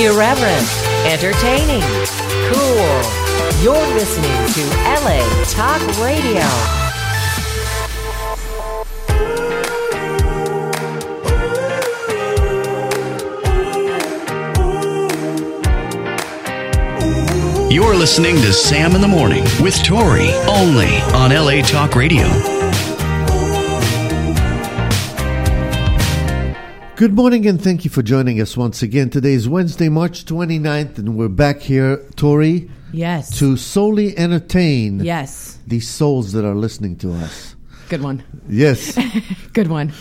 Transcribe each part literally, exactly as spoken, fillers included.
Irreverent, entertaining, cool. You're listening to L A Talk Radio. You're listening to Sam in the Morning with Tori, only on L A Talk Radio. Good morning and thank you for joining us once again. Today is Wednesday, March twenty-ninth, and we're back here, Tori, Yes. to solely entertain Yes. these souls that are listening to us. Good one. Yes. Good one.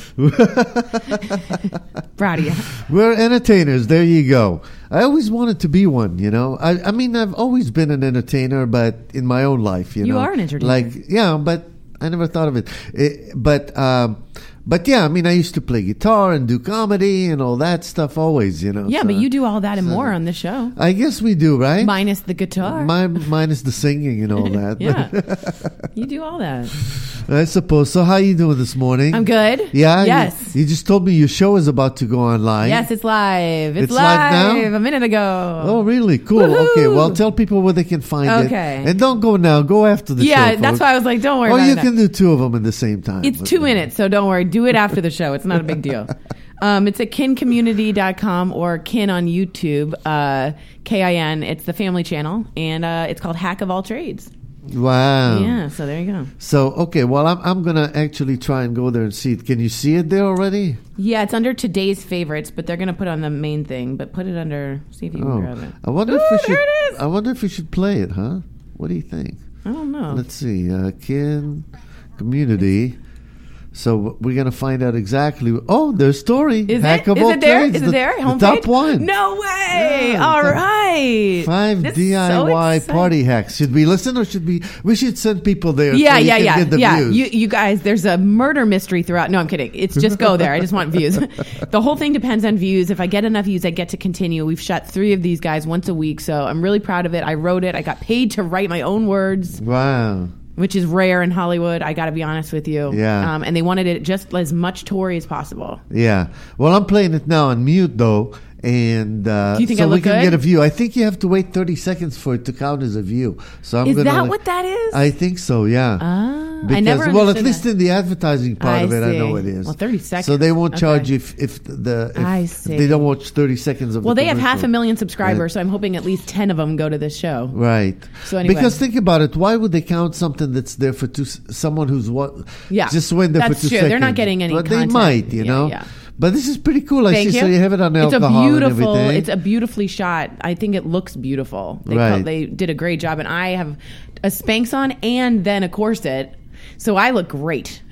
Proud of you. We're entertainers. There you go. I always wanted to be one, you know. I, I mean, I've always been an entertainer, but in my own life, you, You know. are an entertainer. Like, yeah, but I never thought of it. it but, um, but yeah, I mean, I used to play guitar and do comedy and all that stuff always, you know. Yeah, so, but you do all that and so- more on this show. I guess we do, right? Minus the guitar. My, minus the singing and all that. Yeah. You do all that. I suppose. So how you doing this morning? I'm good. Yeah? Yes. You, you just told me your show is about to go online. Yes, it's live. It's, It's live live, now? a minute ago. Oh, really? Cool. Woohoo! Okay, well, tell people where they can find it. Okay. And don't go now. Go after the show, Yeah, folks. that's why I was like, don't worry Or about you it now. can do two of them at the same time. It's But, two uh, minutes, so don't worry. Do it after the show. It's not a big deal. Um, it's at kin community dot com or Kin on YouTube, uh, K I N. It's the family channel, and uh, it's called Hack of All Trades. Wow. Yeah, so there you go. So, okay, well, I'm, I'm going to actually try and go there and see it. Can you see it there already? Yeah, it's under today's favorites, but they're going to put on the main thing. But put it under, see if you can Oh, grab it. I wonder Ooh, if we should. there it is. I wonder if we should play it, huh? What do you think? I don't know. Let's see. Uh, Kin Community. So we're going to find out exactly. Oh, there's story. Is Hack it? of Is all it there? trades, Is it the, there? The Homepage? top one. No way! Yeah, All top- right. Five This is D I Y so exciting. party hacks. Should we listen or should we? We should send people there. Yeah, so you yeah, can yeah, Get the yeah. views. You, you guys, there's a murder mystery throughout. No, I'm kidding. It's just go there. I just want views. The whole thing depends on views. If I get enough views, I get to continue. We've shot three of these guys once a week, so I'm really proud of it. I wrote it. I got paid to write my own words, Wow. which is rare in Hollywood. I got to be honest with you. Yeah. Um, and they wanted it just as much Tory as possible. Yeah. Well, I'm playing it now on mute though, and uh, Do you think so I we look can good? get a view. I think you have to wait thirty seconds for it to count as a view. So I'm Is gonna. that like- what that is? I think so. Yeah. Ah, Because, I never well, at understood least that. in the advertising part I of it, I see. know it is. Well, thirty seconds. So they won't Okay. charge you if if the if, I if see. they don't watch thirty seconds of. Well, the they have half a commercial. million subscribers, Right. so I'm hoping at least ten of them go to this show. Right. So anyway. Because think about it. Why would they count something that's there for two? Someone who's what? Yeah. Just went there That's for two true. seconds. They're not getting any But content. they might, you Yeah, know. yeah. But this is pretty cool. I Thank see. you. So you have it on It's a alcohol beautiful. and everything. It's a beautifully shot. I think it looks beautiful. They Right. they did a great job, and I have a Spanx on and then a corset, so I look great.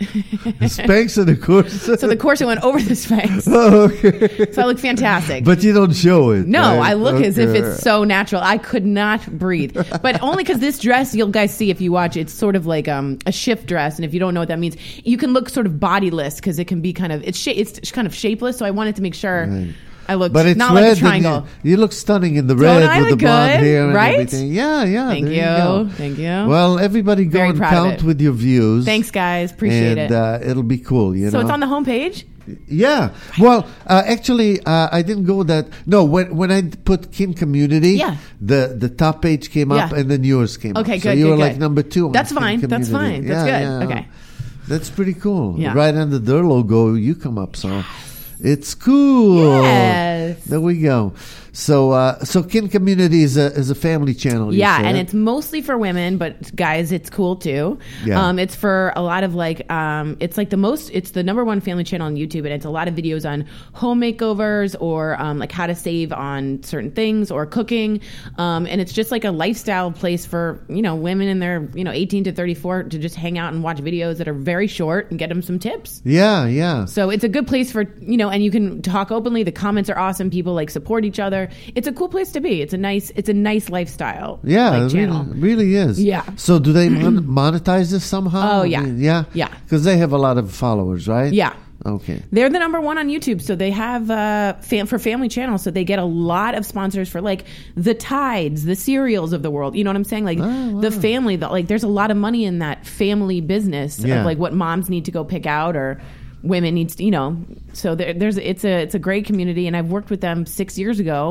Spanx and a corset. So the corset went over the Spanx, Oh, okay. so I look fantastic. But you don't show it. no, right? I look as if Okay. it's so natural. I could not breathe, but only because this dress, you'll guys see if you watch. It's sort of like um, a shift dress, and if you don't know what that means, you can look sort of bodiless because it can be kind of it's sh- it's kind of shapeless. So I wanted to make sure Right. I looked But it's not red. like a and triangle. You, you look stunning in the Don't red I with the look blonde good? hair and Right? everything. Yeah, yeah. Thank there you. go. Thank you. Well, everybody go Very and proud of count it. with your views. Thanks, guys. Appreciate and, it. Uh, it'll be cool, you So know. it's on the homepage? Yeah. Well, uh, actually, uh, I didn't go that. No, when when I put Kin Community, Yeah. the the top page came up Yeah. and then yours came up. Okay, So good, you good, were good. like number two. On That's Kin fine. That's Community. fine. That's Yeah, good. yeah. Okay. That's pretty cool. Yeah. Right under their logo, you come up. So it's cool. Yes. There we go. So, uh, so Kin Community is a is a family channel. you Yeah, said. and it's mostly for women, but guys, it's cool too. Yeah. Um, it's for a lot of like, um, it's like the most, it's the number one family channel on YouTube, and it's a lot of videos on home makeovers or um, like how to save on certain things or cooking. Um, and it's just like a lifestyle place for, you know, women in their, you know, eighteen to thirty-four to just hang out and watch videos that are very short and get them some tips. Yeah, yeah. So it's a good place for, you know, and you can talk openly. The comments are awesome. People like support each other. It's a cool place to be. It's a nice, it's a nice lifestyle. Yeah, like, it channel. really, really is. Yeah. So do they mon- monetize this somehow? Oh, yeah. I mean, yeah? Yeah. Because they have a lot of followers, right? Yeah. Okay. They're the number one on YouTube, so they have uh, fam- for family channels. So they get a lot of sponsors for like the Tides, the cereals of the world. You know what I'm saying? Like Oh, wow. the family. The, like there's a lot of money in that family business Yeah. of like what moms need to go pick out or women needs to, you know. So there, there's it's a it's a great community, and I've worked with them six years ago,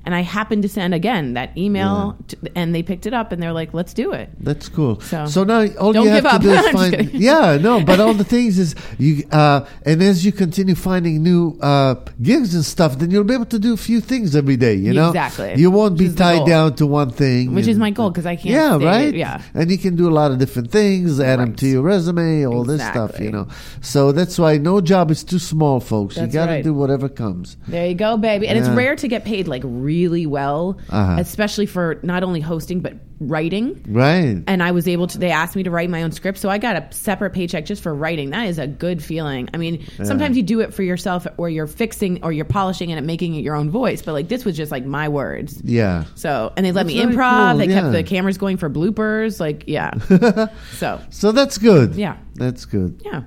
and I happened to send again that email, to, and they picked it up, and they're like, "Let's do it." That's cool. So, so now all don't you have give to up. do is I'm just find. kidding. Yeah, no, but all the things is you, uh, and as you continue finding new uh, gigs and stuff, then you'll be able to do a few things every day. You know, Exactly. You won't Which be is the tied goal. down to one thing, Which is and- my goal, 'cause I can't Yeah, stay- right. yeah. and you can do a lot of different things. Add them Right. to your resume, all this stuff. Exactly. You know, so that's why no job is too small, folks. That's you got to right. do whatever comes. There you go, baby. And Yeah. it's rare to get paid like really well, Uh-huh. especially for not only hosting but writing. Right. And I was able to, they asked me to write my own script. So I got a separate paycheck just for writing. That is a good feeling. I mean, sometimes you do it for yourself or you're fixing or you're polishing and making it your own voice. But like this was just like my words. Yeah. So, and they let That's me very improv. cool, They yeah. kept the cameras going for bloopers. Like, yeah. so, So that's good. Yeah. That's good. yeah.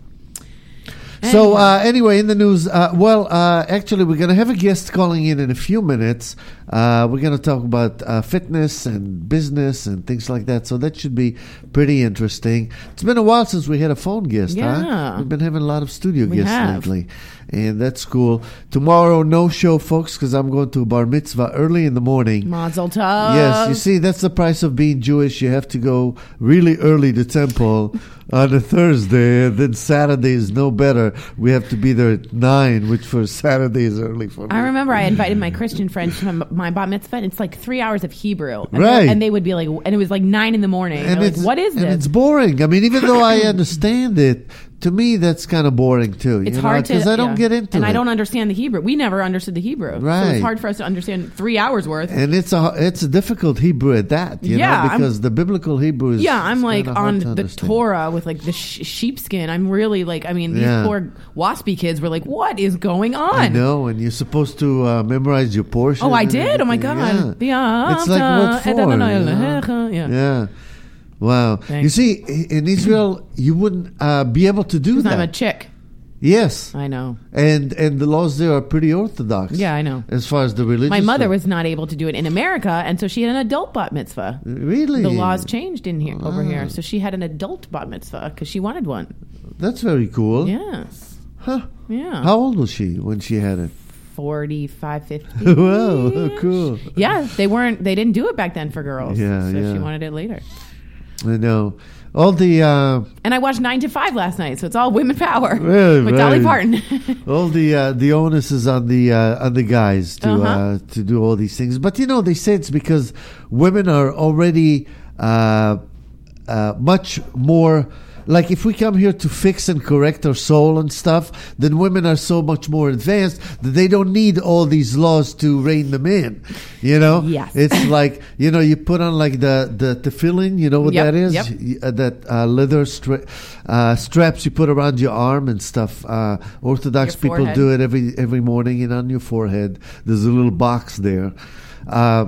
So uh, anyway, in the news, uh, well, uh, actually, we're going to have a guest calling in in a few minutes. Uh, we're going to talk about uh, fitness and business and things like that. So that should be pretty interesting. It's been a while since we had a phone guest, huh? Yeah. We've been having a lot of studio We guests have. lately, and that's cool. Tomorrow, no show, folks, because I'm going to a bar mitzvah early in the morning. Mazel tov. Yes, you see, that's the price of being Jewish. You have to go really early to temple on a Thursday, and then Saturday is no better. We have to be there at nine, which for Saturday is early for me. I remember I invited my Christian friends to my, my bat mitzvah, and it's like three hours of Hebrew. And Right. they- And they would be like, and it was like nine in the morning. And they're like, what is and this? it's boring. I mean, even though I understand it, to me that's kind of boring too. It's you know, hard to, because I don't yeah. get into and it. I don't understand the Hebrew. We never understood the Hebrew, so Right. it's hard for us to understand three hours worth. And it's a it's a difficult Hebrew at that, you Yeah, know, I'm- because the biblical Hebrew is yeah, I'm is like kinda hard on to the understand. Torah with like the sh- sheepskin. I'm really like, I mean, these Yeah. poor waspy kids were like, what is going on? I know, and you're supposed to uh, memorize your portion. Oh, I and did. Oh my everything. God. Yeah. It's like what for? you know? Yeah. Yeah. Wow. Thanks. You see, i- in Israel, you wouldn't uh, be able to do Because that. I'm a chick. Yes. I know. And and the laws there are pretty orthodox. Yeah, I know. As far as the religious. My mother stuff. was not able to do it in America, and so she had an adult bat mitzvah. Really? The laws changed in here over Ah. here, so she had an adult bat mitzvah because she wanted one. That's very cool. Yes. Huh. Yeah. How old was she when she had it? forty-five, fifty Wow, cool. Yeah, they weren't. They didn't do it back then for girls. Yeah, so yeah. she wanted it later. I know. All the uh, And I watched Nine to Five last night, so it's all women power Right, with Dolly right. Parton. all the uh, the onus is on the uh, on the guys to Uh-huh. uh, to do all these things. But you know, they say it's because women are already uh, uh, much more. Like if we come here to fix and correct our soul and stuff, then women are so much more advanced that they don't need all these laws to rein them in. You know, Yes. it's like you know you put on like the the tefillin. You know what Yep, that is? yep. Y- uh, that uh, leather stra- uh, straps you put around your arm and stuff. Uh, Orthodox Your people forehead. do it every every morning, and on your forehead there's a little box there. Uh,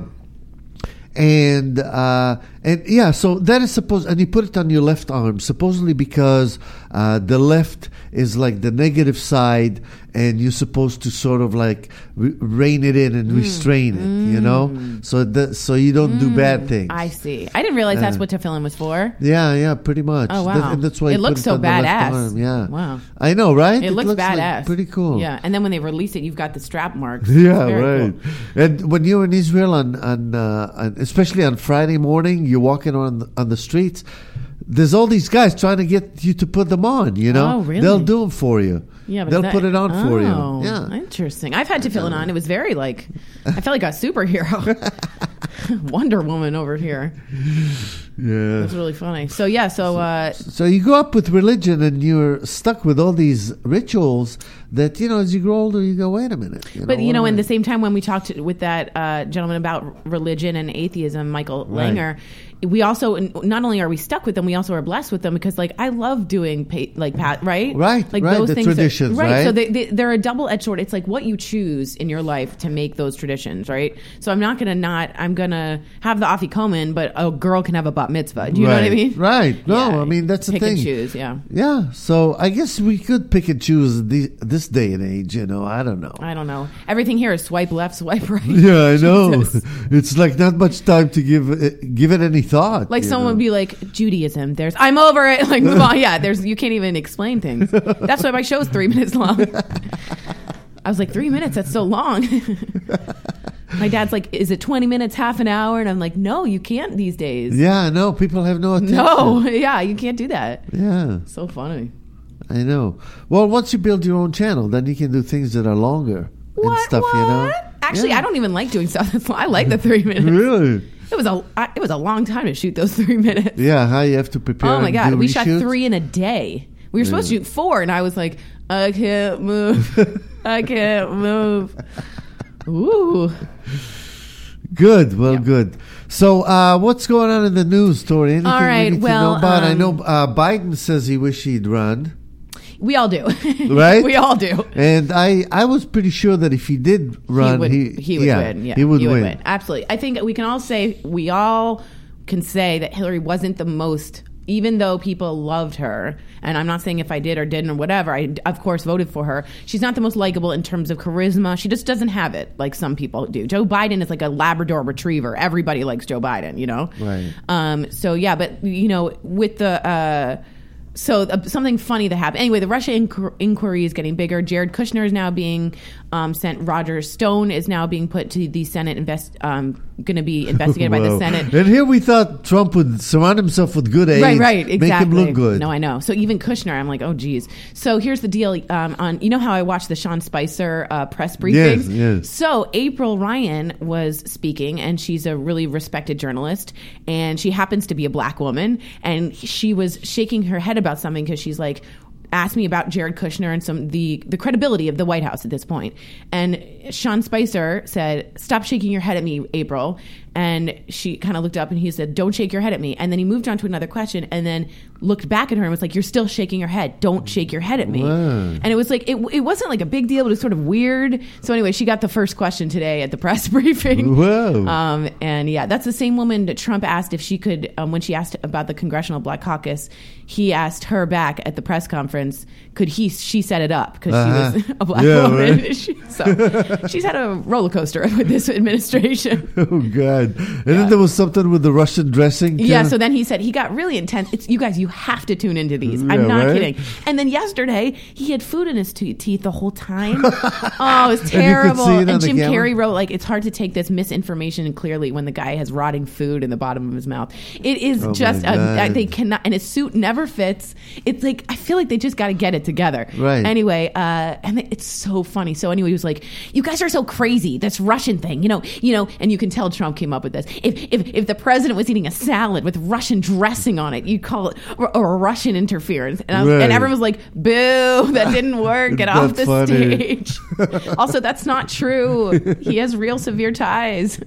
and uh, and yeah, so that is supposed, and you put it on your left arm, supposedly because uh, the left is like the negative side, and you're supposed to sort of like re- rein it in and restrain it, you know, so that so you don't do bad things. I see. I didn't realize that's Uh, what tefillin was for. Yeah, yeah, pretty much. Oh, wow. That- and that's why It you looks put so on the left badass. arm, Yeah, Wow. I know, right? It, looks, like badass. pretty cool. Yeah, and then when they release it, you've got the strap marks. Yeah, It's very right. cool. And when you're in Israel, on on, uh, on especially on Friday morning, you're walking on the, on the streets. There's all these guys trying to get you to put them on. You know, Oh, really? they'll do them for you. Yeah, but they'll is that- put it on for Oh, you. Yeah, interesting. I've had tefillin on. It was very like I felt like a superhero, Wonder Woman over here. It yeah. was really funny. So yeah, so uh, So you grow up with religion, and you're stuck with all these rituals that you know. As you grow older, you go, "Wait a minute." You but you what know, am in I- the same time when we talked to, with that uh, gentleman about religion and atheism, Michael Right. Langer, we also not only are we stuck with them, we also are blessed with them because like I love doing pa- like pat right, Right, like right, those the things are- traditions, right. right? So they, they they're a double edged sword. It's like what you choose in your life to make those traditions, right? So I'm not gonna not I'm gonna have the afikomen, but a girl can have a bat mitzvah. Do you know what I Right, mean? Right. No, Yeah, I mean that's the pick thing. and choose. Yeah. Yeah. So I guess we could pick and choose the, this day and age. You know, I don't know. I don't know. Everything here is swipe left, swipe right. Yeah, I know. Jesus. It's like not much time to give it, give it any thought. Like you someone know? would be like, Judaism, there's, I'm over it. Like, move on. Yeah, there's, you can't even explain things. That's why my show's three minutes long. I was like, three minutes? That's so long. My dad's like, is it twenty minutes, half an hour? And I'm like, no, you can't these days. Yeah, no, people have no attention. No, yeah, you can't do that. Yeah. So funny. I know. Well, once you build your own channel, then you can do things that are longer What? and stuff, what? you know? Actually, Yeah. I don't even like doing stuff that's long. I like the three minutes. Really? It was a I- it was a long time to shoot those three minutes. Yeah, how you have to prepare. Oh my and god, do we shot reshoots? three in a day. We were supposed to shoot four, and I was like, I can't move. I can't move. Ooh. Good. Well, Yeah. good. So, uh, what's going on in the news, Tori? Anything All right, we need well, to know about? I um, know uh, Biden says he wish he'd run, We all do. right? We all do. And I, I was pretty sure that if he did run, he would, he, he would yeah, win. Yeah, he would win. Absolutely. I think we can all say, we all can say that Hillary wasn't the most, even though people loved her, and I'm not saying if I did or didn't or whatever, I of course voted for her. She's not the most likable in terms of charisma. She just doesn't have it like some people do. Joe Biden is like a Labrador retriever. Everybody likes Joe Biden, you know? Right. Um, so yeah, but you know, with the, uh, So uh, something funny that happened. Anyway, the Russia inqu- inquiry is getting bigger. Jared Kushner is now being um, sent. Roger Stone is now being put to the Senate. Invest um, going to be investigated by the Whoa. Senate. And here we thought Trump would surround himself with good aides, Right, right, exactly. make him look good. No, I know. So even Kushner, I'm like, oh, geez. So here's the deal. Um, on you know how I watched the Sean Spicer uh, press briefings? Yes, yes. So April Ryan was speaking, and she's a really respected journalist, and she happens to be a black woman, and she was shaking her head about something because she's like, asked me about Jared Kushner and some the the credibility of the White House at this point. And Sean Spicer said, "Stop shaking your head at me, April." And she kind of looked up and he said, "Don't shake your head at me." And then he moved on to another question and then looked back at her and was like, "You're still shaking your head. Don't shake your head at me." Wow. And it was like, it, it wasn't like a big deal, but it was sort of weird. So anyway, she got the first question today at the press briefing. Whoa. Um, and yeah, that's the same woman that Trump asked if she could, um, when she asked about the Congressional Black Caucus, he asked her back at the press conference, could he, she set it up because Uh-huh. she was a black Yeah, woman. right. She- so she's had a roller coaster with this administration. Oh, God. And then there was something with the Russian dressing. Yeah, too? so then he said he got really intense. It's you guys, you have to tune into these. Yeah, I'm not right? kidding. And then yesterday, he had food in his te- teeth the whole time. Oh, it was And you could terrible. see it And, on the Jim camera? Carrey wrote like, it's hard to take this misinformation clearly when the guy has rotting food in the bottom of his mouth. It is Oh, just my a, God. they cannot, and his suit never fits. It's like I feel like they just got to get it together. Right. Anyway, uh, and it's so funny. So anyway, he was like, "You guys are so crazy. This Russian thing, you know, you know." And you can tell Trump came up with this. If if if the president was eating a salad with Russian dressing on it, you'd call it or, or Russian interference. And, I was, Right. and everyone was like, "Boo! That didn't work. Get off That's the funny. stage." Also, that's not true. He has real severe ties.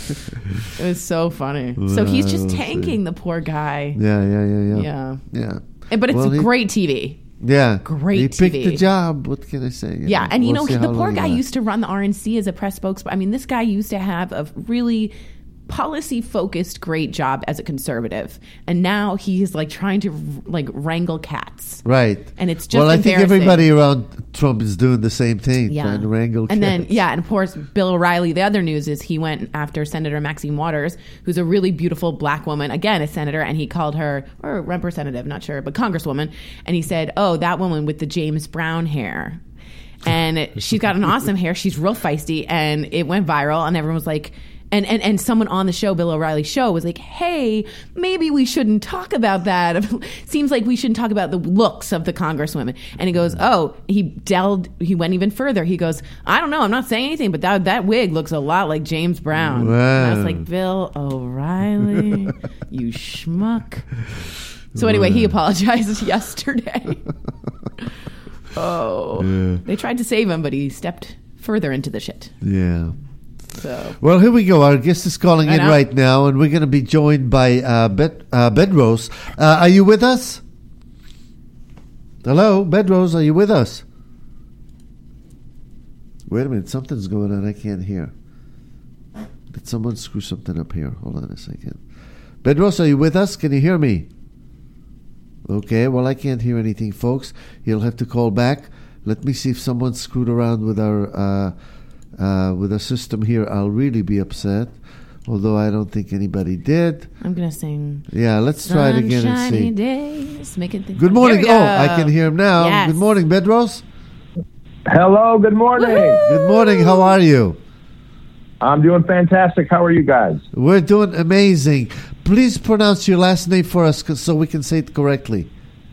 It was so funny. So he's just Wow, tanking the poor guy. Yeah, yeah, yeah, yeah. Yeah. Yeah. But it's Well, he- great T V. Yeah. Great He picked T V. the job. What can I say? You Yeah, know, and you we'll know, see the how poor long he guy lasts. used to run the R N C as a press spokesman. I mean, this guy used to have a really policy-focused, great job as a conservative, and now he's like trying to like wrangle cats. Right. And it's just well, I think embarrassing. everybody around Trump is doing the same thing, trying to wrangle and then cats. yeah, and of course Bill O'Reilly. The other news is he went after Senator Maxine Waters, who's a really beautiful black woman, again a senator, and he called her or representative, not sure, but congresswoman, and he said, "Oh, that woman with the James Brown hair." And she's got an awesome hair. She's real feisty, and it went viral, and everyone was like. And, and and someone on the show, Bill O'Reilly's show, was like, "Hey, maybe we shouldn't talk about that. Seems like we shouldn't talk about the looks of the congresswomen." And he goes, "Oh," he delved, he went even further. He goes, "I don't know, I'm not saying anything, but that that wig looks a lot like James Brown." Wow. And I was like, "Bill O'Reilly, you schmuck." So anyway, he apologized yesterday. Oh, Yeah. they tried to save him, but he stepped further into the shit. Yeah. So. Well, here we go. Our guest is calling I in know. right now, and we're going to be joined by uh, Bet, uh, Bedrose. Uh, are you with us? Hello, Bedrose, are you with us? Wait a minute, something's going on. I can't hear. Did someone screw something up here? Hold on a second. Bedrose, are you with us? Can you hear me? Okay, well, I can't hear anything, folks. You'll have to call back. Let me see if someone screwed around with our... Uh, Uh, with a system here, I'll really be upset. Although I don't think anybody did. I'm gonna sing. Yeah, let's try it again and Sunshiny see. days, making things. Good morning. There we Oh, go. I can hear him now. Yes. Good morning, Bedros. Hello, good morning. Woohoo! Good morning. How are you? I'm doing fantastic. How are you guys? We're doing amazing. Please pronounce your last name for us 'cause- so we can say it correctly.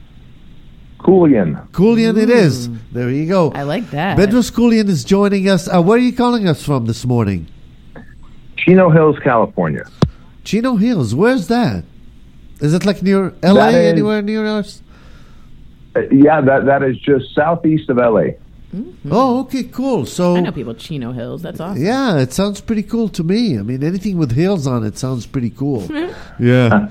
Coolian. Coolian it is. There you go. I like that. Bedros Keuilian is joining us. Uh, where are you calling us from this morning? Chino Hills, California. Chino Hills. Where's that? Is it like near L A? That is- Anywhere near us? Uh, yeah, that that is just southeast of L A. Oh, okay, cool. So I know people Chino Hills. That's awesome. yeah, it sounds pretty cool to me. I mean, anything with hills on it sounds pretty cool. Yeah.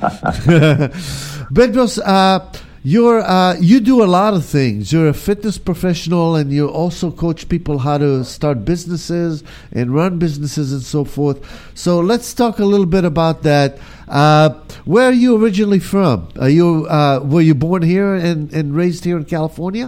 Bedros, uh, you're uh, you do a lot of things. You're a fitness professional, and you also coach people how to start businesses and run businesses and so forth. So let's talk a little bit about that. Uh, where are you originally from? Are you uh, were you born here and, and raised here in California?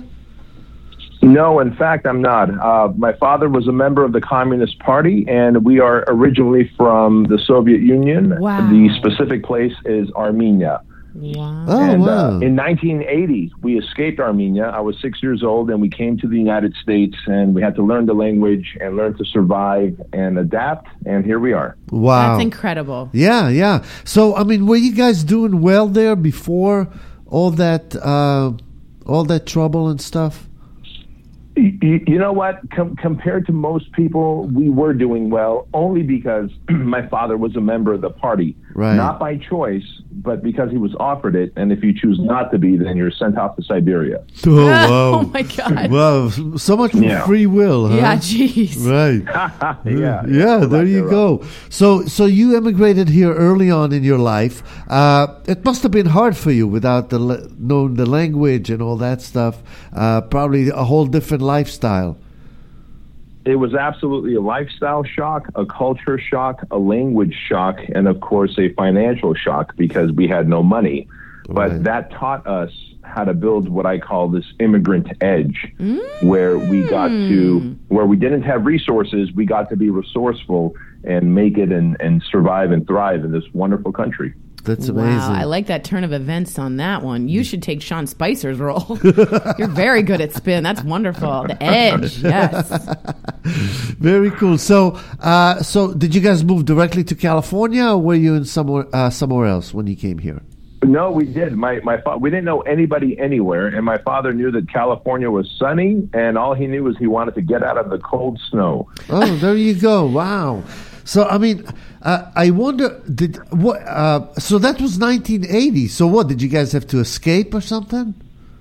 No, in fact, I'm not. Uh, my father was a member of the Communist Party, and we are originally from the Soviet Union. Wow. The specific place is Armenia. Wow. Oh, and wow. uh, in nineteen eighty, we escaped Armenia. I was six years old, and we came to the United States, and we had to learn the language and learn to survive and adapt, and here we are. Wow. That's incredible. Yeah, yeah. So, I mean, were you guys doing well there before all that, uh, all that trouble and stuff? You, you know what? Com- compared to most people, we were doing well only because my father was a member of the party. Right. Not by choice, but because he was offered it. And if you choose not to be, then you're sent off to Siberia. Oh, wow. Oh my God. Wow, so much for Yeah. free will, huh? Yeah, jeez. Right. yeah. Yeah, so there that's you it, go. So, so you immigrated here early on in your life. Uh, it must have been hard for you without the la- knowing the language and all that stuff. Uh, probably a whole different lifestyle. It was absolutely a lifestyle shock, a culture shock, a language shock, and of course a financial shock because we had no money. Right. But that taught us how to build what I call this immigrant edge, where we got to, where we didn't have resources, we got to be resourceful and make it and, and survive and thrive in this wonderful country. That's amazing. Wow, I like that turn of events on that one. You should take Sean Spicer's role. You're very good at spin. That's wonderful. The edge, yes. Very cool. So, uh, so did you guys move directly to California, or were you in somewhere uh, somewhere else when you came here? No, we did. My my fa- we didn't know anybody anywhere, and my father knew that California was sunny, and all he knew was he wanted to get out of the cold snow. Oh, there you go. Wow. So, I mean, uh, I wonder, did what? Uh, so that was nineteen eighty. So, what did you guys have to escape or something?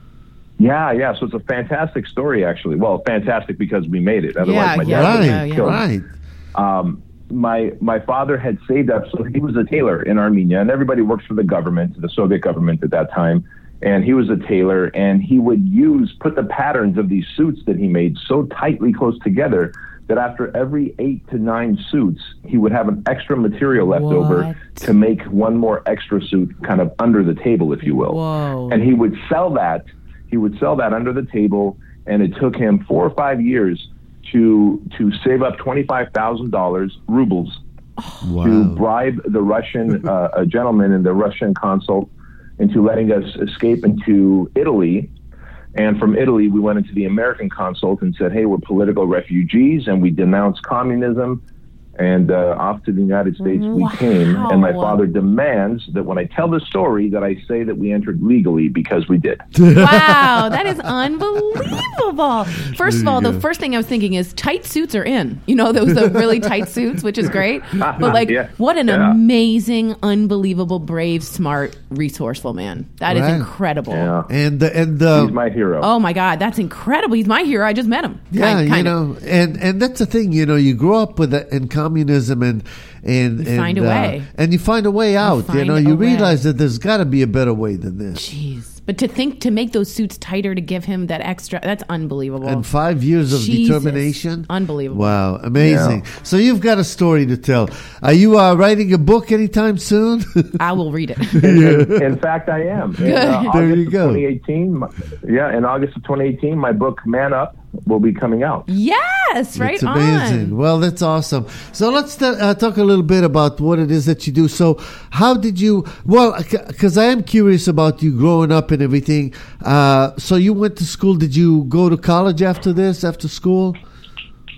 Yeah, yeah. So it's a fantastic story, actually. Well, fantastic because we made it. Otherwise, Yeah, my yeah, dad would yeah, have yeah. killed me. Right. Um, my my father had saved up, so he was a tailor in Armenia, and everybody works for the government, the Soviet government at that time. And he was a tailor, and he would use put the patterns of these suits that he made so tightly close together that after every eight to nine suits, he would have an extra material left What? over to make one more extra suit kind of under the table, if you will. Whoa. And he would sell that. He would sell that under the table, and it took him four or five years to to save up twenty-five thousand dollars rubles to Wow. bribe the Russian uh, a gentleman in the Russian consul into letting us escape into Italy. And from Italy, we went into the American consulate and said, hey, we're political refugees, and we denounce communism. And uh, off to the United States we Wow. came. And my father demands that when I tell the story that I say that we entered legally because we did. Wow, that is unbelievable. First of all, you the go. first thing I was thinking is tight suits are in. You know, those the really tight suits, which is great. But like, Yeah. what an Yeah. amazing, unbelievable, brave, smart, resourceful man. That is Right. incredible. Yeah. And the and the He's my hero. Oh my God, that's incredible. He's my hero. I just met him. yeah, Kind- you kind of. know, and and that's the thing. You know, you grow up with it in communism, and and You and, find a uh, way. and you find a way out. You, find know, a you way. realize that there's got to be a better way than this. Jeez. But to think to make those suits tighter to give him that extra, that's unbelievable. And five years of Jesus. determination. Unbelievable. Wow, amazing. Yeah. So you've got a story to tell. Are you uh, writing a book anytime soon? I will read it. In, in fact, I am. In, uh, There August you of go. twenty eighteen, my- yeah, in August of twenty eighteen, my book "Man Up" will be coming out. Yes, right It's amazing. on. Well, that's awesome. So let's t- uh, talk a little bit about what it is that you do. So, how did you? Well, because I am curious about you growing up and everything. Uh, so you went to school. Did you go to college after this? After school?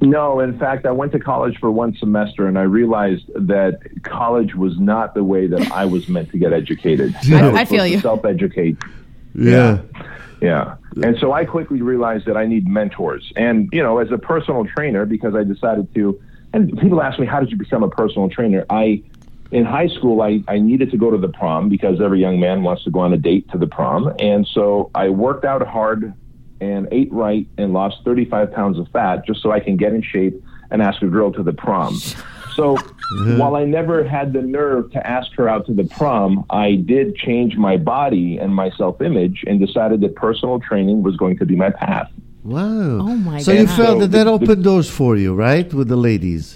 No, in fact, I went to college for one semester, and I realized that college was not the way that I was meant to get educated. I, was I feel supposed you. to self-educate. Yeah. Yeah. And so I quickly realized that I need mentors. And, you know, as a personal trainer, because I decided to, and people ask me, how did you become a personal trainer? I, in high school, I, I needed to go to the prom because every young man wants to go on a date to the prom. And so I worked out hard and ate right and lost thirty-five pounds of fat just so I can get in shape and ask a girl to the prom. So while I never had the nerve to ask her out to the prom, I did change my body and my self-image and decided that personal training was going to be my path. Wow. Oh, my So you God. felt So that that the- opened doors for you, right, with the ladies?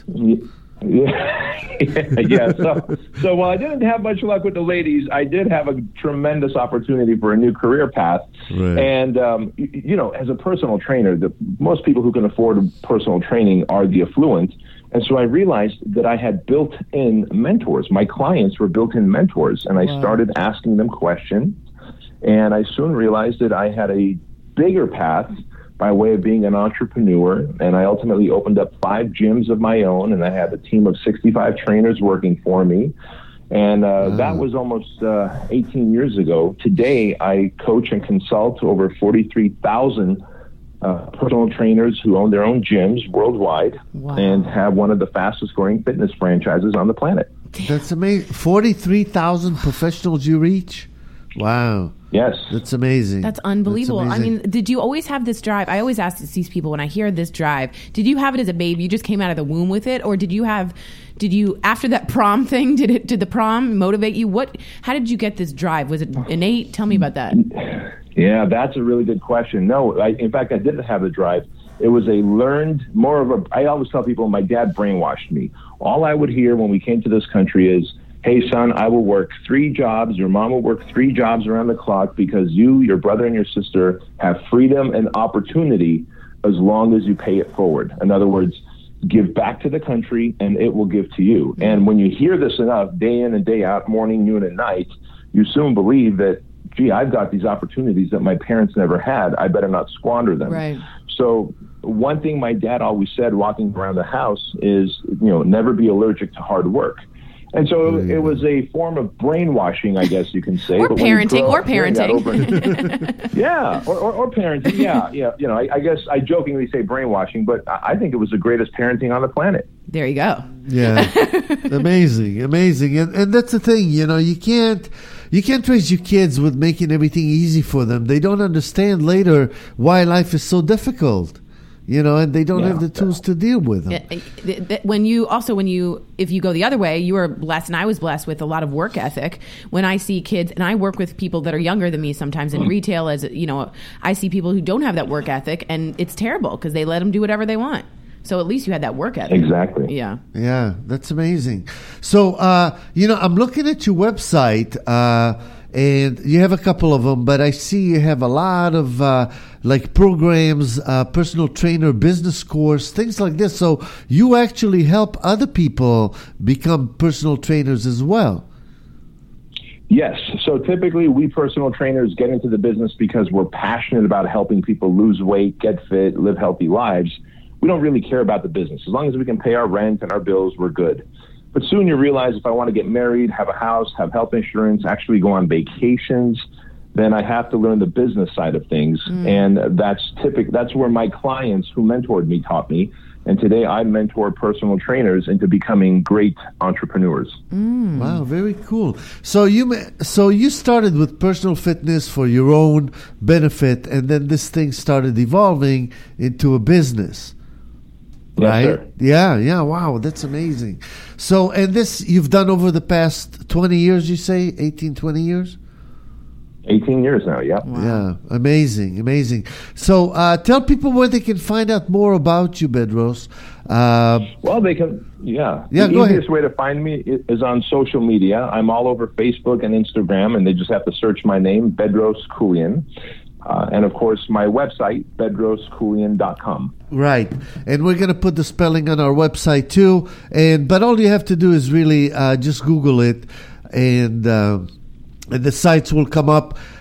Yeah. yeah. So, so while I didn't have much luck with the ladies, I did have a tremendous opportunity for a new career path. Right. And, um, you, you know, as a personal trainer, the, most people who can afford personal training are the affluent. And so I realized that I had built-in mentors. My clients were built-in mentors, and I Wow. started asking them questions. And I soon realized that I had a bigger path by way of being an entrepreneur. And I ultimately opened up five gyms of my own, and I had a team of sixty-five trainers working for me. And uh, Wow. that was almost uh, eighteen years ago. Today, I coach and consult over forty-three thousand uh, personal trainers who own their own gyms worldwide Wow. and have one of the fastest growing fitness franchises on the planet. That's amazing. forty-three thousand professionals you reach? Wow. Yes. That's amazing. That's unbelievable. That's I amazing. mean, did you always have this drive? I always ask these people when I hear this drive, did you have it as a baby? You just came out of the womb with it? Or did you have, did you, after that prom thing, did it, did the prom motivate you? What, how did you get this drive? Was it innate? Tell me about that. Yeah, that's a really good question. No, I, in fact, I didn't have the drive. It was a learned, more of a, I always tell people my dad brainwashed me. All I would hear when we came to this country is, hey, son, I will work three jobs. Your mom will work three jobs around the clock because you, your brother, and your sister have freedom and opportunity as long as you pay it forward. In other words, give back to the country and it will give to you. And when you hear this enough, day in and day out, morning, noon, and night, you soon believe that, gee, I've got these opportunities that my parents never had. I better not squander them. Right. So one thing my dad always said walking around the house is, you know, never be allergic to hard work. And so it was a form of brainwashing, I guess you can say. Or But when you parenting, grow or up hearing that parenting. over- yeah, or, or, or parenting, yeah. yeah. You know, I, I guess I jokingly say brainwashing, but I I think it was the greatest parenting on the planet. There you go. Yeah, amazing, amazing, and and that's the thing. You know, you can't you can't raise your kids with making everything easy for them. They don't understand later why life is so difficult. You know, and they don't Yeah. have the tools to deal with them. Uh, th- th- When you also, when you, if you go the other way, you were blessed, and I was blessed with a lot of work ethic. When I see kids, and I work with people that are younger than me sometimes in retail, as you know, I see people who don't have that work ethic, and it's terrible because they let them do whatever they want. So at least you had that work ethic. Exactly. Yeah. Yeah, that's amazing. So, uh, you know, I'm looking at your website, uh, and you have a couple of them, but I see you have a lot of uh, like programs, uh, personal trainer, business course, things like this. So you actually help other people become personal trainers as well. Yes. So typically we personal trainers get into the business because we're passionate about helping people lose weight, get fit, live healthy lives. We don't really care about the business. As long as we can pay our rent and our bills, we're good. But soon you realize if I want to get married, have a house, have health insurance, actually go on vacations, then I have to learn the business side of things. Mm. And that's typical. That's where my clients who mentored me taught me. And today I mentor personal trainers into becoming great entrepreneurs. Mm. Wow, very cool. So you so you started with personal fitness for your own benefit, and then this thing started evolving into a business. Yes, right? sir. Yeah, yeah. Wow, that's amazing. So, and this you've done over the past twenty years, you say? eighteen, twenty years? eighteen years now, yeah. Wow. Yeah, amazing, amazing. So, uh, tell people where they can find out more about you, Bedros. Uh, Well, they can, yeah. Yeah, the go ahead. easiest way to find me i- is on social media. I'm all over Facebook and Instagram, and they just have to search my name, Bedros Keuilian. Uh, and, of course, my website, bedros keuilian dot com. Right, and we're going to put the spelling on our website too. And but all you have to do is really uh, just Google it, and uh, and the sites will come up.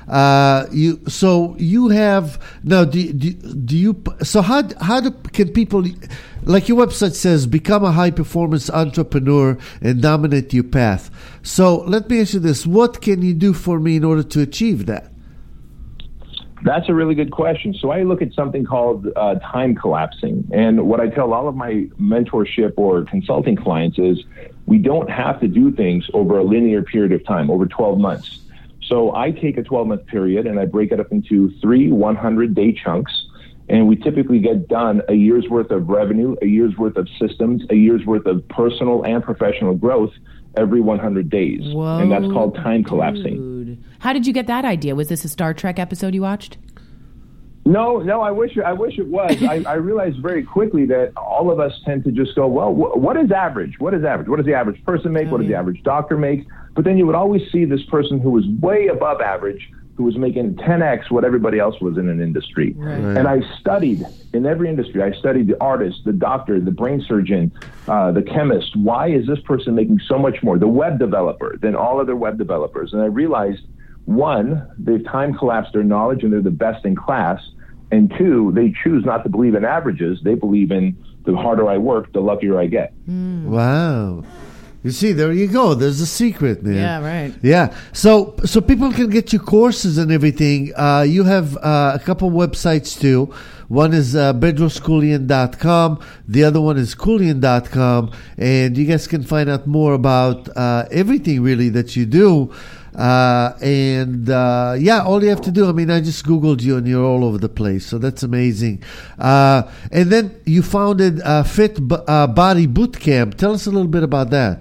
uh, you so you have now. Do, do, do you so how how do, can people, like your website says, become a high performance entrepreneur and dominate your path? So let me ask you this: what can you do for me in order to achieve that? That's a really good question. So I look at something called uh, time collapsing. And what I tell all of my mentorship or consulting clients is we don't have to do things over a linear period of time, over twelve months. So I take a twelve-month period and I break it up into three hundred-day chunks. And we typically get done a year's worth of revenue, a year's worth of systems, a year's worth of personal and professional growth every one hundred days. Whoa, and that's called time collapsing. Dude. How did you get that idea? Was this a Star Trek episode you watched? No, no, I wish I wish it was. I, I realized very quickly that all of us tend to just go, well, wh- what is average? What is average? What does the average person make? Oh, what does yeah. the average doctor make? But then you would always see this person who was way above average, who was making ten x what everybody else was in an industry. Right. Right. And I studied in every industry. I studied the artist, the doctor, the brain surgeon, uh, the chemist. Why is this person making so much more? The web developer than all other web developers. And I realized, one, they've time collapsed their knowledge and they're the best in class. And two, they choose not to believe in averages. They believe in the harder I work, the luckier I get. Mm. Wow. You see, there you go. There's a secret, man. Yeah, right. Yeah. So so people can get you courses and everything. Uh, you have uh, a couple websites too. One is uh, bedros koulian dot com. The other one is koulian dot com. And you guys can find out more about uh, everything really that you do. Uh, and, uh, yeah, all you have to do, I mean, I just Googled you and you're all over the place. So that's amazing. Uh, and then you founded uh, Fit B- uh, Body Bootcamp. Tell us a little bit about that.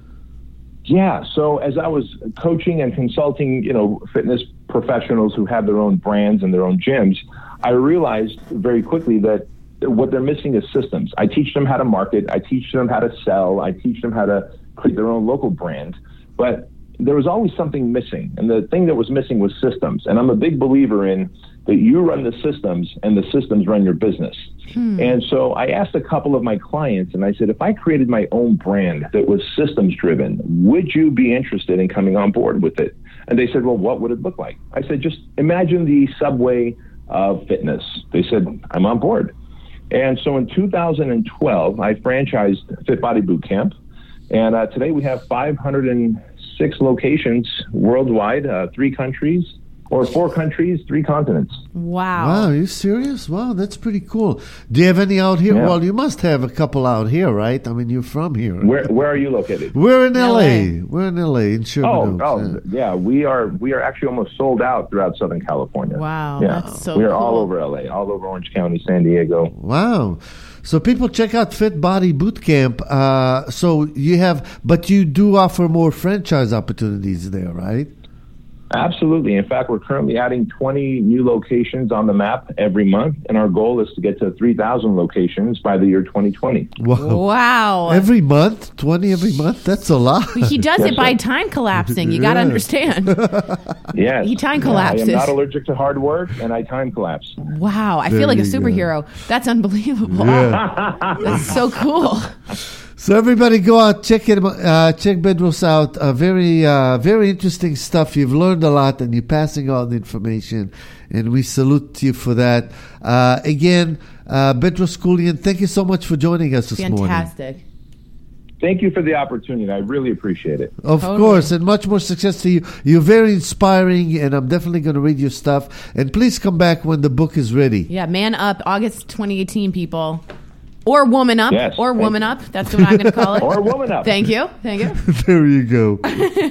Yeah. So as I was coaching and consulting, you know, fitness professionals who have their own brands and their own gyms, I realized very quickly that what they're missing is systems. I teach them how to market. I teach them how to sell. I teach them how to create their own local brand. But there was always something missing. And the thing that was missing was systems. And I'm a big believer in that you run the systems and the systems run your business. Hmm. And so I asked a couple of my clients and I said, if I created my own brand that was systems driven, would you be interested in coming on board with it? And they said, well, what would it look like? I said, just imagine the Subway of fitness. They said, I'm on board. And so in two thousand twelve, I franchised Fit Body Bootcamp. And uh, today we have five hundred six locations worldwide, uh, three countries, or four countries, three continents. Wow. Wow, are you serious? Wow, that's pretty cool. Do you have any out here? Yeah. Well, you must have a couple out here, right? I mean, you're from here. Where Where are you located? We're in L A. L A. We're in L A, in Sherman Oh, Oaks. oh, yeah. We are we are actually almost sold out throughout Southern California. Wow, yeah. that's so We are cool. all over L A, all over Orange County, San Diego. Wow. So people check out Fit Body Bootcamp. Uh, so you have, but you do offer more franchise opportunities there, right? Absolutely. In fact, we're currently adding twenty new locations on the map every month, and our goal is to get to three thousand locations by the year twenty twenty. Wow. Wow. Every month? twenty every month? That's a lot. He does Yes, it by sir. time collapsing. You got to Yeah. understand. Yes. He time Yeah, collapses. I am not allergic to hard work, and I time collapse. Wow. I There feel like a you go. superhero. That's unbelievable. Yeah. That's so cool. So everybody go out, check it, uh, check Bedros out. Uh, very, uh, very interesting stuff. You've learned a lot, and you're passing on the information, and we salute you for that. Uh, again, uh, Bedros Koulian, thank you so much for joining us this morning. Fantastic. Thank you for the opportunity. I really appreciate it. Of Totally. course, and much more success to you. You're very inspiring, and I'm definitely going to read your stuff. And please come back when the book is ready. Yeah, Man Up, August twenty eighteen, people. Or Woman Up. Yes, or thank Woman you. Up. That's what I'm going to call it. Or Woman Up. Thank you. Thank you. There you go.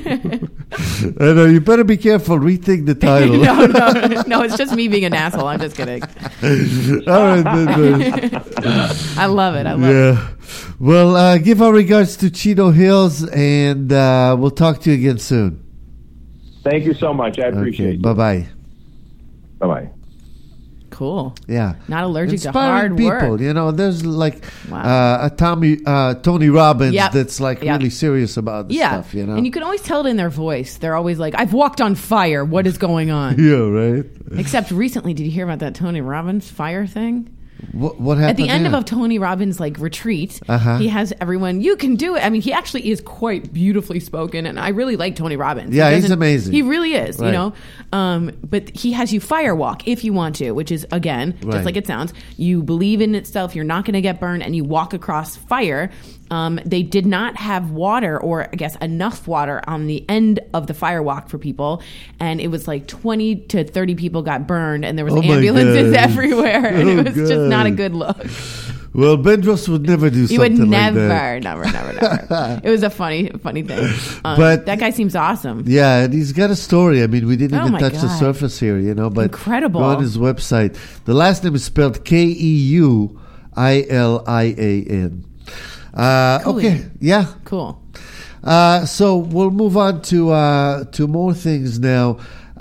I know, you better be careful. Rethink the title. no, no, no. It's just me being an asshole. I'm just kidding. All right, then, then. I love it. I love it. Yeah. Well, uh, give our regards to Chino Hills, and uh, we'll talk to you again soon. Thank you so much. I appreciate Okay, it. bye bye. Bye-bye. Cool. Yeah. Not allergic Inspiring to hard people, work. you know. There's like Wow. uh, a Tommy, uh, Tony Robbins Yep. that's like Yep. really serious about this Yeah. stuff, you know. And you can always tell it in their voice. They're always like, I've walked on fire. What is going on? yeah, right. Except recently, did you hear about that Tony Robbins fire thing? What, what happened At the end there? of Tony Robbins' like retreat, Uh-huh. he has everyone, you can do it. I mean, he actually is quite beautifully spoken, and I really like Tony Robbins. Yeah, He he's doesn't- amazing. He really is, Right. you know. Um, but he has you firewalk if you want to, which is again Right. just like it sounds. You believe in itself. You're not going to get burned, and you walk across fire. Um, they did not have water, or I guess enough water, on the end of the firewalk for people, and it was like twenty to thirty people got burned, and there was Oh my ambulances God. everywhere, and Oh it was just not a God. good look. Well, Bedros would never do You something would like never, that. never, never, never. It was a funny, funny thing. Um, But- that guy seems awesome. Yeah, and he's got a story. I mean, we didn't Oh even my touch the God. surface here, you know. But Incredible. go on his website. The last name is spelled K E U I L I A N. Uh, Cool. okay, yeah. Cool. Uh, so we'll move on to uh, to more things now.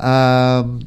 Um,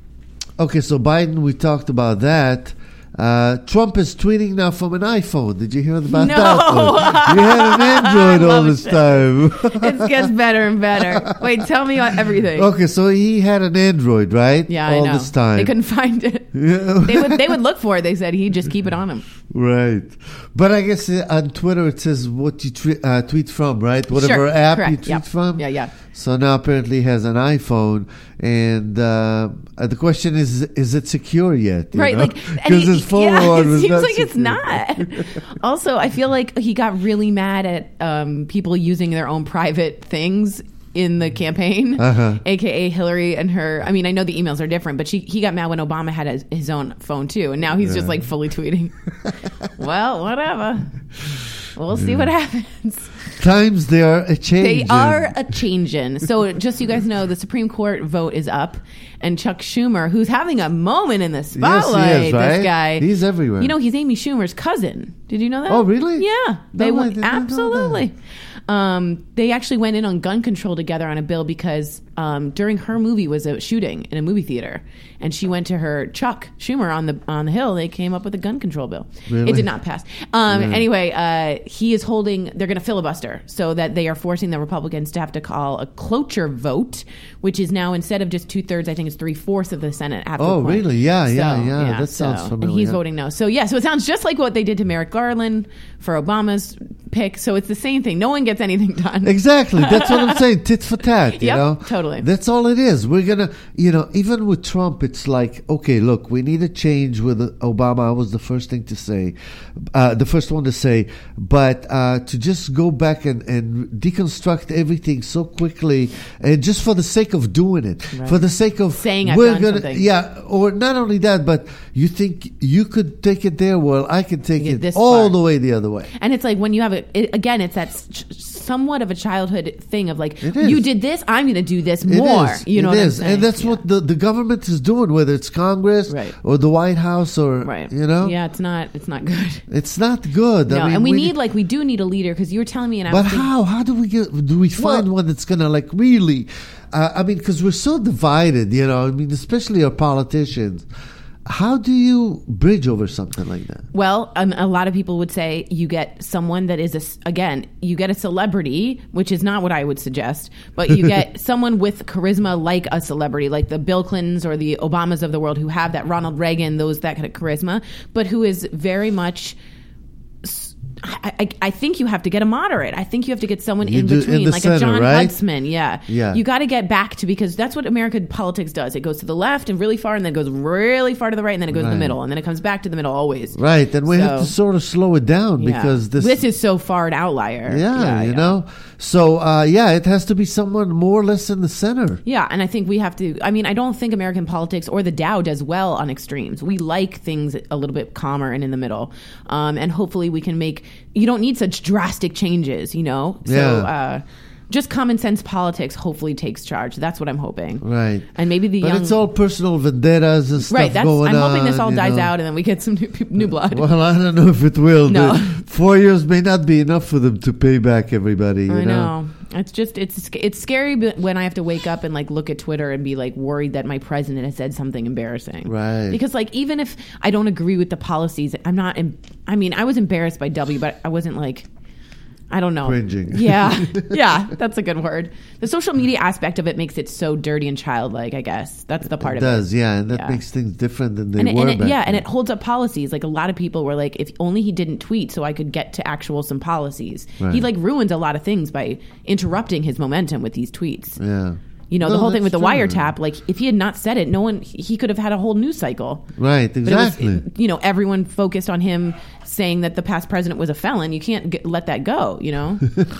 okay, so Biden, we talked about that. Uh, Trump is tweeting now from an iPhone. Did you hear about No. that? one? You had an Android all love this it. time. It gets better and better. Wait, tell me everything. Okay, so he had an Android, right? Yeah, all I know. this time. They couldn't find it. Yeah. They would, they would look for it. They said he'd just keep it on him. Right. But I guess uh, on Twitter it says what you tre- uh, tweet from, right? Whatever Sure, app you correct. tweet Yep. from. Yeah, yeah. So now apparently he has an iPhone, and uh, uh, the question is, is it secure yet? you Right, know? like and Because he- his phone yeah, one it was seems not like it's secure. not. Also, I feel like he got really mad at um, people using their own private things in the campaign, Uh-huh. aka Hillary and her. I mean, I know the emails are different, but she he got mad when Obama had his, his own phone too, and now he's just like fully tweeting. Well, whatever. We'll see what happens. Times they are a They changing. are a changing. So just so you guys know, the Supreme Court vote is up, and Chuck Schumer, who's having a moment in the spotlight, is, right? this guy, He's everywhere. You know, he's Amy Schumer's cousin. Did you know that? Oh, really? Yeah, they No, I went did not know absolutely. Um, they actually went in on gun control together on a bill because um, during her movie was a shooting in a movie theater, and she went to her Chuck Schumer on the on the Hill. They came up with a gun control bill. Really? It did not pass. Um, Yeah. Anyway, uh, he is holding. They're going to filibuster so that they are forcing the Republicans to have to call a cloture vote, which is now instead of just two thirds, I think it's three fourths of the Senate. At Oh, the point. really? Yeah, So, yeah, yeah. That sounds so- familiar. And he's voting no. So yeah, so it sounds just like what they did to Merrick Garland for Obama's pick. So it's the same thing. No one gets anything done. Exactly. That's what I'm saying. Tit for tat, you Yep, know? totally. That's all it is. We're going to, you know, even with Trump, it's like, okay, look, we need a change with Obama. I was the first thing to say, uh, the first one to say. But uh, to just go back and, and deconstruct everything so quickly, and just for the sake of doing it, for the sake of Saying I've we're done gonna, something. yeah, or not only that, but you think you could take it there, well, I can take Get it this all far. the way the other way. And it's like when you have a, it, again, it's that s- somewhat of a childhood thing of like, It is. you did this, I'm going to do this It more. is. You know it what is. I'm saying? And that's Yeah. what the, the government is doing, whether it's Congress Right. or the White House or, Right. you know, Yeah, it's not, it's not good. it's not good. No, I mean, and we, need, like, we do need a leader because you were telling me and I but was thinking, how? How do we get, do we find Well- one that's going to like really, uh, I mean, because we're so divided, you know, I mean, especially our politicians. How do you bridge over something like that? Well, um, a lot of people would say you get someone that is, a s again, you get a celebrity, which is not what I would suggest, but you get someone with charisma like a celebrity, like the Bill Clintons or the Obamas of the world who have that, Ronald Reagan, those that kind of charisma, but who is very much... I, I, I think you have to get a moderate. I think you have to get someone You in do- in between, the like center, a John right? Huntsman. Yeah, Yeah. You got to get back to, because that's what American politics does. It goes to the left and really far, and then it goes really far to the right, and then it goes to Right. the middle, and then it comes back to the middle always. Right. And we have So- to sort of slow it down Yeah. because this, this is so far an outlier. yeah, you yeah. know, so, uh, yeah, it has to be someone more or less in the center. Yeah, and I think we have to. I mean, I don't think American politics or the Dow does well on extremes. We like things a little bit calmer and in the middle, um, and hopefully we can make. You don't need such drastic changes, you know. So Yeah. uh, just common sense politics hopefully takes charge. That's what I'm hoping. Right. And maybe the But young. it's all personal vendettas and stuff right. That's. going I'm on. hoping this all you dies know. out and then we get some new, peop- new blood. Well, I don't know if it will. No. The Four years may not be enough for them to pay back everybody. You I know? know. It's just it's sc- it's scary but when I have to wake up and like look at Twitter and be like worried that my president has said something embarrassing. Right. Because like even if I don't agree with the policies, I'm not. Em- I mean, I was embarrassed by W, but I wasn't like. I don't know. Cringing. Yeah. Yeah. That's a good word. The social media aspect of it makes it so dirty and childlike, I guess. That's the part It of it. does, yeah, and that Yeah. makes things different than they And it, were and it, back yeah, then. and it holds up policies. Like a lot of people were like, if only he didn't tweet so I could get to actual some policies. Right. He like ruins a lot of things by interrupting his momentum with these tweets. Yeah. You know, No, the whole thing with that's the true. wiretap, like if he had not said it, no one, he could have had a whole news cycle. Right, But exactly. it was, you know, everyone focused on him saying that the past president was a felon. You can't get, let that go, you know?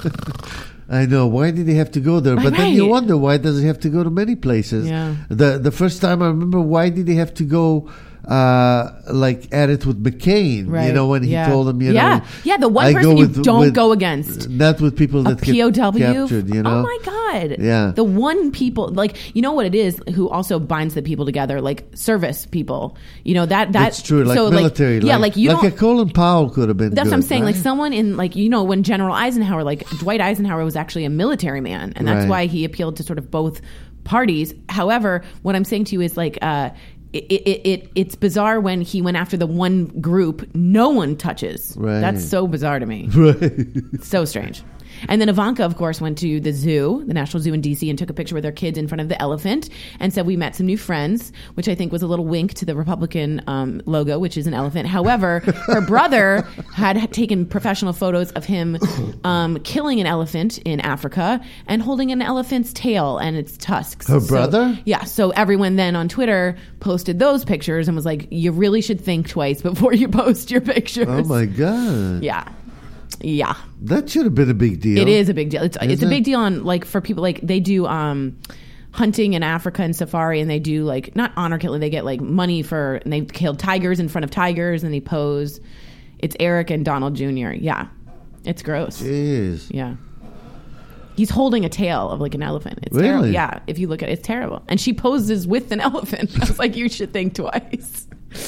I know. Why did he have to go there? But then you Right. wonder, why does he have to go to many places? Yeah. The the first time I remember, why did he have to go uh, like at it with McCain? You Right. know, when he Yeah. told him, you Yeah. know, Yeah, the one I person go you with- don't with- go against. not with people A that get P O W? captured. You know, Oh my God. Yeah. The one people, like, you know what it is, who also binds the people together, like service people. You know, that, that that's true. Like so, military. yeah, like you like don't. a Colin Powell could have been. That's good, what I'm saying. Like right? someone in, like, you know, when General Eisenhower, like Dwight Eisenhower was actually a military man. And that's Right. why he appealed to sort of both parties. However, what I'm saying to you is like, uh, it, it, it it's bizarre when he went after the one group no one touches. Right. That's so bizarre to me. Right. So strange. And then Ivanka, of course, went to the zoo, the National Zoo in D C, and took a picture with her kids in front of the elephant and said, we met some new friends, which I think was a little wink to the Republican um, logo, which is an elephant. However, her brother had taken professional photos of him um, killing an elephant in Africa and holding an elephant's tail and its tusks. Her So- brother? Yeah. So everyone then on Twitter posted those pictures and was like, you really should think twice before you post your pictures. Oh my God. Yeah. Yeah. That should have been a big deal. It is a big deal. It's it's a it? big deal on like for people like they do um hunting in Africa and safari and they do like not honor killing, they get like money for and they kill tigers in front of tigers and they pose. It's Eric and Donald Junior Yeah. It's gross. Jeez. Yeah. He's holding a tail of like an elephant. It's Really? terrible. Yeah, if you look at it, it's terrible. And she poses with an elephant. I was like, you should think twice.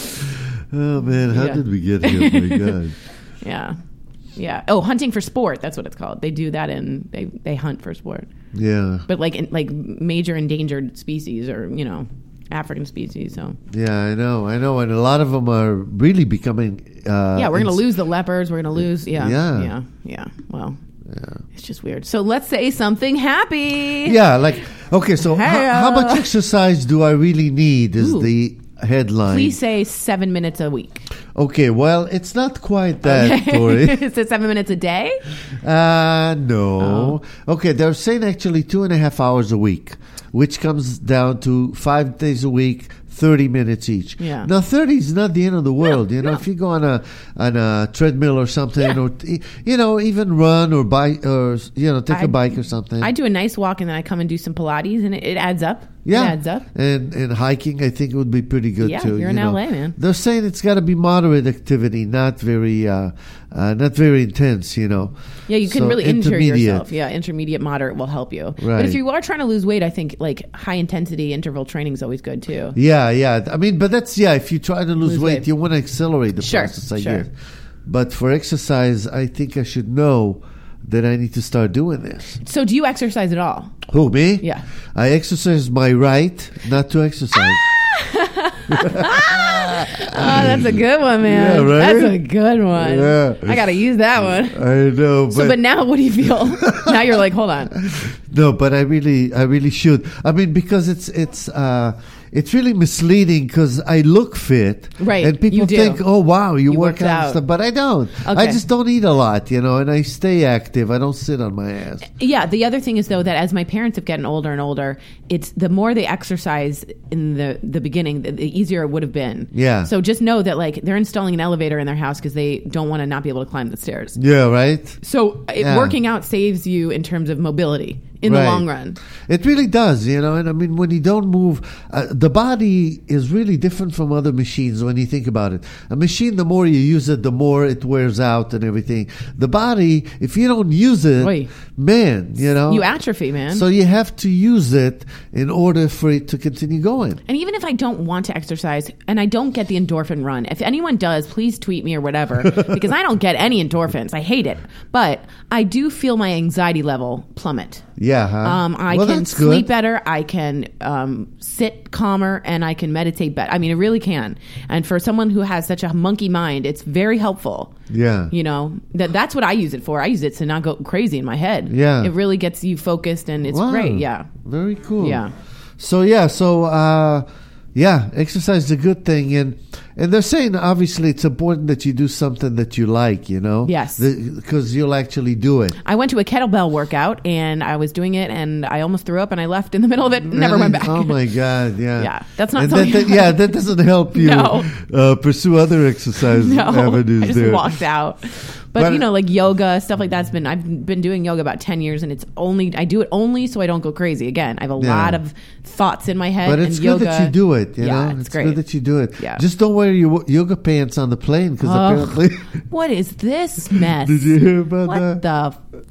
Oh man, how Yeah. did we get here? My God. Yeah. Yeah. Oh, hunting for sport. That's what it's called. They do that in they they hunt for sport. Yeah. But like in, like major endangered species or you know African species. So Yeah, I know, I know, and a lot of them are really becoming. Uh, yeah, we're gonna ins- lose the leopards. We're gonna lose. Yeah, Yeah. yeah, yeah. Well, it's just weird. So let's say something happy. Yeah, like okay, so Hey, how, how uh, much exercise do I really need? Is Ooh. the headline? Please say seven minutes a week. Okay, well, it's not quite that, Tori. Is it seven minutes a day? Uh, no. Oh. Okay, they're saying actually two and a half hours a week, which comes down to five days a week, thirty minutes each. Yeah. Now, thirty is not the end of the world. you know, no. if you go on a on a treadmill or something, Yeah. or t- you know, even run or bike or you know, take a I- bike or something. I do a nice walk and then I come and do some Pilates and it, it adds up. Yeah, It adds up. And and hiking, I think it would be pretty good Yeah, too. you're you in know. L A, man. They're saying it's got to be moderate activity, not very, uh, uh, not very intense. You know. Yeah, you can So, really injure intermediate. yourself. Yeah, intermediate, moderate will help you. But Right. if you are trying to lose weight, I think like high intensity interval training is always good too. Yeah, yeah. I mean, but that's yeah. If you try to lose, Lose weight, weight. you want to accelerate the Sure, process. I sure. guess. But for exercise, I think I should know that I need to start doing this. So do you exercise at all? Who, me? Yeah. I exercise my right not to exercise. Oh, that's a good one, man. Yeah, right? That's a good one. Yeah. I got to use that one. I know, but, So, but now what do you feel? Now you're like, hold on. no, but I really, I really should. I mean, because it's it's uh, it's really misleading because I look fit, Right, And people you do. think, oh wow, you, You work worked out, out. and stuff, but I don't. I Okay. just don't eat a lot, you know, and I stay active. I don't sit on my ass. Yeah, the other thing is though that as my parents have gotten older and older, it's the more they exercise in the the beginning, the, the easier it would have been. Yeah. So just know that like they're installing an elevator in their house because they don't want to not be able to climb the stairs. Yeah, right. So it, Yeah. working out saves you in terms of mobility in the Right. long run. It really does, you know. And I mean, when you don't move, uh, the body is really different from other machines when you think about it. A machine, the more you use it, the more it wears out and everything. The body, if you don't use it, Oy. man, you know. You atrophy, man. So you have to use it in order for it to continue going. And even if I don't want to exercise and I don't get the endorphin run, if anyone does, please tweet me or whatever, because I don't get any endorphins. I hate it. But I do feel my anxiety level plummet. Yeah, huh? Um, I Well, can that's sleep good. better. I can um, sit calmer, and I can meditate better. I mean, it really can. And for someone who has such a monkey mind, it's very helpful. Yeah. You know, that that's what I use it for. I use it to not go crazy in my head. Yeah. It really gets you focused, and it's Wow. great. Yeah. Very cool. Yeah. So yeah, so uh, yeah, exercise is a good thing, and and they're saying obviously it's important that you do something that you like, you know. Yes. Because you'll actually do it. I went to a kettlebell workout, and I was doing it, and I almost threw up, and I left in the middle of it. Never went back. Oh my God! Yeah. Yeah, that's not And something that, that- I yeah, like. that doesn't help you No. uh, pursue other exercise No, avenues I just there. walked out. But, But- you know, like yoga, stuff like that's been, I've been doing yoga about ten years, and it's only, I do it only so I don't go crazy. Again, I have a Yeah. lot of thoughts in my head. But it's and good yoga, that you do it. You yeah, know, it's, great. good that you do it. Yeah. Just don't wear your yoga pants on the plane because Ugh. apparently. What is this mess? Did you hear about what that? the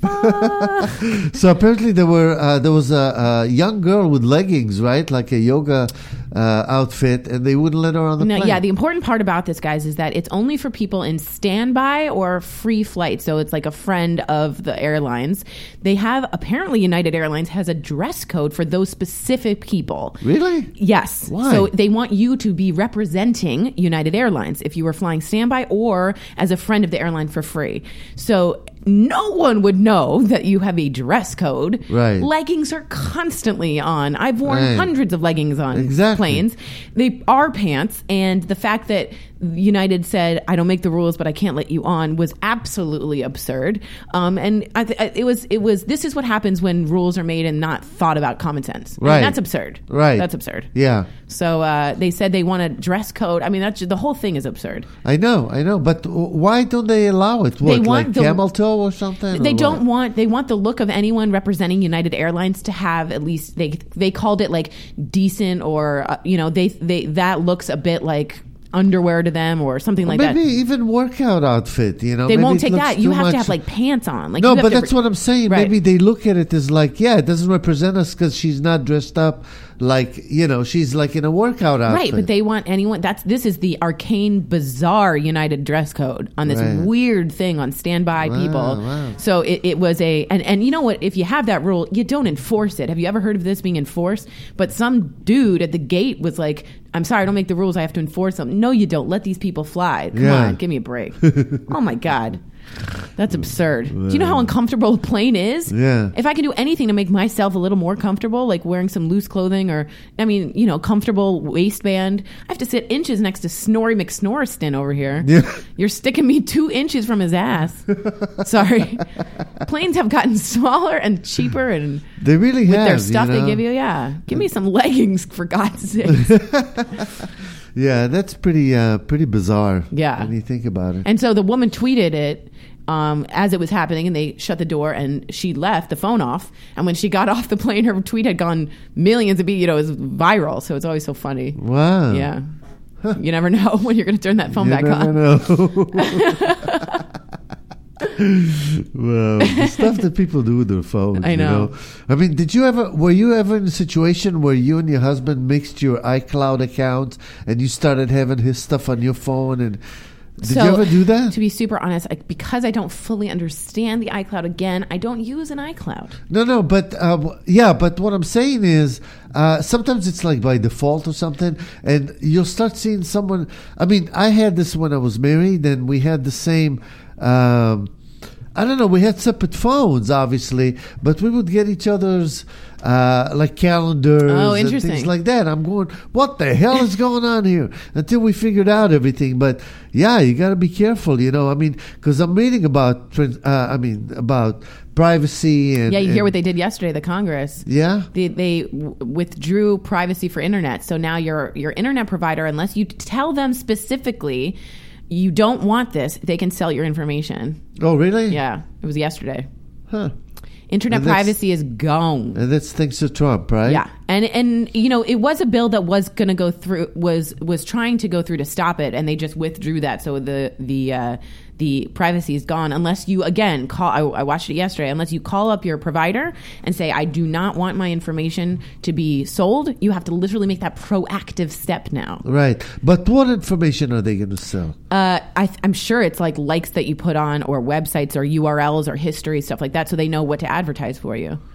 fuck? So apparently there were uh, there was a, a young girl with leggings, right, like a yoga uh, outfit, and they wouldn't let her on the No, plane. yeah, the important part about this, guys, is that it's only for people in standby or free flight. So it's like a friend of the airlines. They have, apparently United Airlines has a dress code for those specific people. Really? Yes. Why? So they want you to be representing United Airlines if you were flying standby or as a friend of the airline for free. So no one would know that you have a dress code. Right. Leggings are constantly on. I've worn Right. hundreds of leggings on Exactly. planes. They are pants, and the fact that United said, I don't make the rules, but I can't let you on, was absolutely absurd. Um, and I th- it was, it was, this is what happens when rules are made and not thought about common sense. I mean, Right. that's absurd. Right. That's absurd. Yeah. So uh, they said they want a dress code. I mean, that's the whole thing is absurd. I know, I know, but w- why don't they allow it? What, They want like the- camel toe or something? They or don't what? want. They want the look of anyone representing United Airlines to have at least they they called it like decent or uh, you know they they that looks a bit like underwear to them or something like Maybe that. even workout outfit, you know. They maybe won't it take looks that. You too have much- to have like pants on. Like no, you have but to that's re- what I'm saying. Right. Maybe they look at it as like, yeah, it doesn't represent us because she's not dressed up like, you know, she's like in a workout outfit. Right, but they want anyone. That's this is the arcane, bizarre United dress code on this Right. weird thing on standby Wow, people. wow. So it, it was a and and you know what? If you have that rule, you don't enforce it. Have you ever heard of this being enforced? But some dude at the gate was like, "I'm sorry, I don't make the rules. I have to enforce them." No, you don't. Let these people fly. Come Yeah. on, give me a break. Oh my god. That's absurd. Do you know how uncomfortable a plane is? Yeah. If I can do anything to make myself a little more comfortable, like wearing some loose clothing or, I mean, you know, comfortable waistband, I have to sit inches next to Snorri McSnoriston over here. Yeah. You're sticking me two inches from his ass. Sorry. Planes have gotten smaller and cheaper and They really with have. their stuff you know? they give you. Yeah. Give me some leggings, for God's sake. Yeah, that's pretty uh, pretty bizarre. Yeah. when you think about it. And so the woman tweeted it um, as it was happening, and they shut the door, and she left the phone off. And when she got off the plane, her tweet had gone millions of, you know, it was viral. So it's always so funny. Wow. Yeah. You never know when you're going to turn that phone You back never on. know. Well, the stuff that people do with their phones. I you know. know. I mean, did you ever? Were you ever in a situation where you and your husband mixed your iCloud accounts and you started having his stuff on your phone? And did So, you ever do that? To be super honest, I, because I don't fully understand the iCloud, again, I don't use an iCloud. No, no, but uh, yeah, but what I'm saying is uh, sometimes it's like by default or something, and you'll start seeing someone. I mean, I had this when I was married, and we had the same. Um, I don't know. We had separate phones, obviously, but we would get each other's uh, like calendars Oh, and interesting. things like that. I'm going, what the hell is going on here? Until we figured out everything. But yeah, you got to be careful, you know. I mean, because I'm reading about, trans- uh, I mean, about privacy and Yeah, you hear and- what they did yesterday, the Congress. Yeah. They, they w- withdrew privacy for internet. So now your your internet provider, unless you tell them specifically you don't want this, they can sell your information. Oh, really? Yeah, it was yesterday. Huh. Internet And that's- privacy is gone. And that's thanks to Trump, right? Yeah, and and you know it was a bill that was going to go through, was was trying to go through to stop it, and they just withdrew that. So the the uh, the privacy is gone unless you again call. I, I watched it yesterday. Unless you call up your provider and say, I do not want my information to be sold. You have to literally make that proactive step now. Right. But what information are they going to sell? Uh, I, I'm sure it's like likes that you put on, or websites, or U R Ls, or history, stuff like that, so they know what to advertise for you.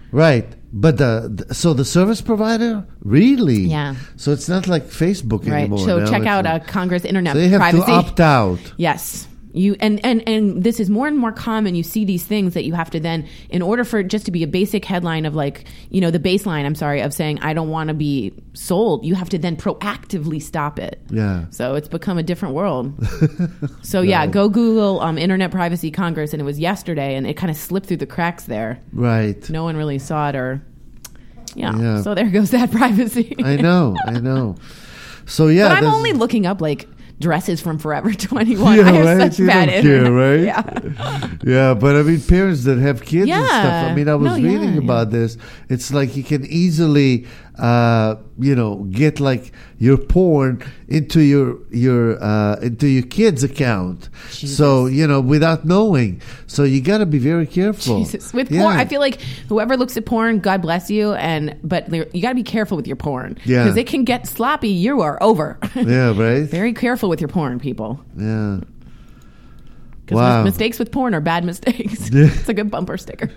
Right. But the, the so the service provider really, Yeah. So it's not like Facebook Right. anymore. So now. check It's out like- uh, Congress Internet so you have Privacy. to opt out. Yes. You and, and and this is more and more common. You see these things that you have to then, in order for it just to be a basic headline of like, you know, the baseline, I'm sorry, of saying I don't want to be sold, you have to then proactively stop it. Yeah. So it's become a different world. So yeah, go Google um, Internet Privacy Congress, and it was yesterday, and it kind of slipped through the cracks there. Right. No one really saw it, or yeah. Yeah. So there goes that privacy. I know. I know. So yeah, But I'm there's- only looking up like dresses from Forever twenty-one. Yeah, I have right? such You bad don't care, internet. right? Yeah. Yeah, but I mean, parents that have kids and stuff. Yeah. I mean, I was No, yeah, reading yeah. about this. It's like you can easily, uh, you know, get like your porn into your your uh, into your kid's account. So you know, without knowing. So you got to be very careful. Jesus. With Yeah. porn, I feel like whoever looks at porn, God bless you, and but there- you got to be careful with your porn. Yeah. Because it can get sloppy. You are over. Yeah, right. Very careful with your porn, people. Yeah. Because Wow. mistakes with porn are bad mistakes. It's a good bumper sticker.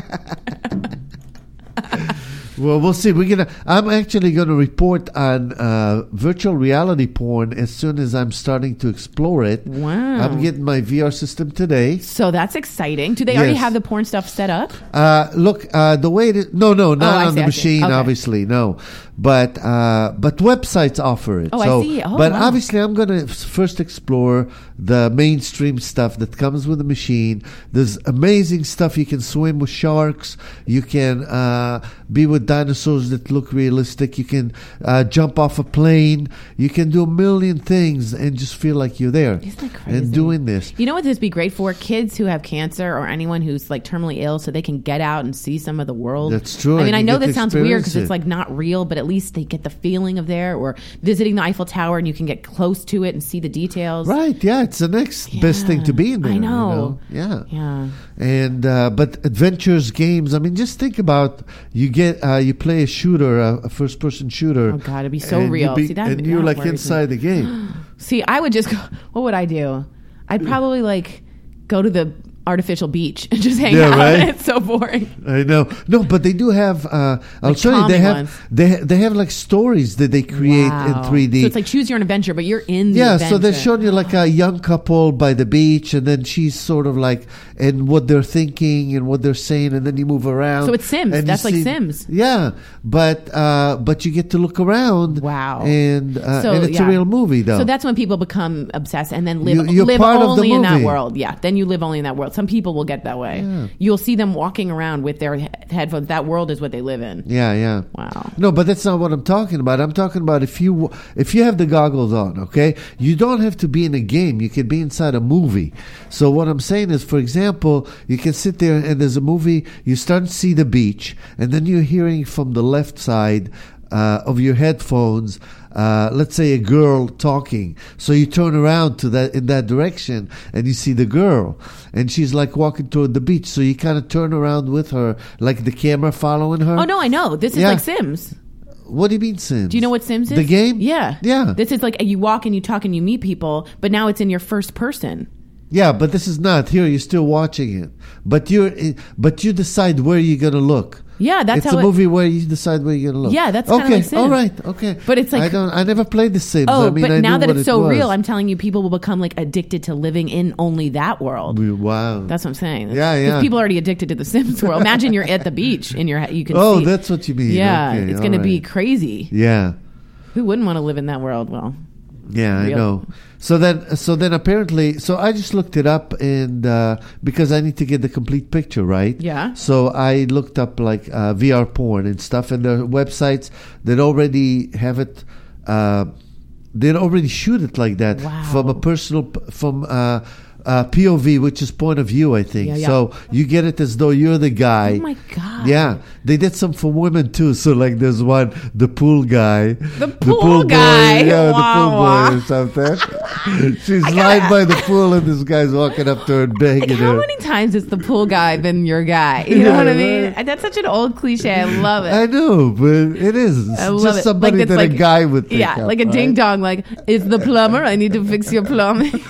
Well, we'll see. We're gonna. I'm actually going to report on uh, virtual reality porn as soon as I'm starting to explore it. Wow. I'm getting my V R system today. So that's exciting. Do they already Yes. have the porn stuff set up? Uh, look, uh, the way it is, no, no, not Oh, I on see, the I see. machine, Okay. obviously, no. But uh, but websites offer it. Oh, I so, see. Oh, but wow. obviously, I'm going to first explore the mainstream stuff that comes with the machine. There's amazing stuff. You can swim with sharks. You can uh, be with dinosaurs that look realistic. You can uh, jump off a plane. You can do a million things and just feel like you're there. Isn't that crazy? And doing this. You know what this would be great for? Kids who have cancer or anyone who's like terminally ill, so they can get out and see some of the world. That's true, I mean, and I you know get this to sounds weird experience because it's it. like not real, but at least they get the feeling of there, or visiting the Eiffel Tower and you can get close to it and see the details. Right, yeah, it's the next best thing to be in there. I you know. Yeah. Yeah. And uh, but adventures games. I mean, just think about you get uh, you play a shooter, a, a first-person shooter. Oh, God, it'd be so and you real. be- See, that- and you're that like worries me. inside the game. See, I would just go, what would I do? I'd probably like go to the artificial beach and just hang Yeah, out. right? It's so boring. I know. No, but they do have. Uh, I'll Like show you. They calming have. ones. They they have like stories that they create Wow. in three D. So it's like choose your own adventure, but you're in the Yeah, adventure. so they're showing you like a young couple by the beach, and then she's sort of like, and what they're thinking and what they're saying, and then you move around. So it's Sims. and you That's like see- Sims. Yeah, but uh, but you get to look around. Wow. And uh, So, and it's yeah. a real movie, though. So that's when people become obsessed and then live You- you're live part of the only in that movie. world. Yeah, then you live only in that world. Some people will get that way. You'll see them walking around with their he- headphones. That world is what they live in. Yeah, yeah. Wow. No, but that's not what I'm talking about. I'm talking about if you if you have the goggles on, okay? You don't have to be in a game. You can be inside a movie. So what I'm saying is, for example, you can sit there and there's a movie. You start to see the beach, and then you're hearing from the left side uh, of your headphones. Uh, let's say a girl talking, so you turn around to that in that direction, and you see the girl, and she's like walking toward the beach. So you kind of turn around with her, like the camera following her. Oh no, I know. This is Yeah. like Sims. What do you mean Sims? Do you know what Sims is? The game? Yeah. Yeah. This is like you walk and you talk and you meet people, but now it's in your first person. Yeah, but this is not here. You're still watching it, but you're but you decide where you're gonna look. Yeah, that's it's how a it- movie where you decide where you're gonna look. Yeah, that's kinda okay. like Sims. All right, okay. But it's like- I don't. I never played The Sims. Oh, I mean, but I now knew that what it's it so was. real, I'm telling you, people will become like addicted to living in only that world. Wow. That's what I'm saying. Yeah, 'Cause yeah. People are already addicted to the Sims world. Imagine you're at the beach and you're you can. Oh, see. that's what you mean. Yeah, Okay, it's all going to be right. crazy. Yeah. Who wouldn't want to live in that world? Well, Yeah, I Real. know. So then, so then apparently, so I just looked it up, and uh, because I need to get the complete picture, right? Yeah. So I looked up like uh, V R porn and stuff, and there are websites that already have it. Uh, they already shoot it like that Wow. from a personal, p- from uh, uh, P O V, which is point of view, I think. Yeah, yeah. So you get it as though you're the guy. oh my god. Yeah, they did some for women too. So like, there's one, the pool guy, The pool guy. boy, yeah, Wah, the pool wah. boy or something. She's lying by the pool, and this guy's walking up to her and begging Like, how her. many times is the pool guy been your guy? You know Yeah, what I mean? right. That's such an old cliche. I love it. I know, but it is. It's I love just it. somebody Like, that it's a guy would think Yeah, of, like a right? ding dong. Like, it's the plumber. I need to fix your plumbing.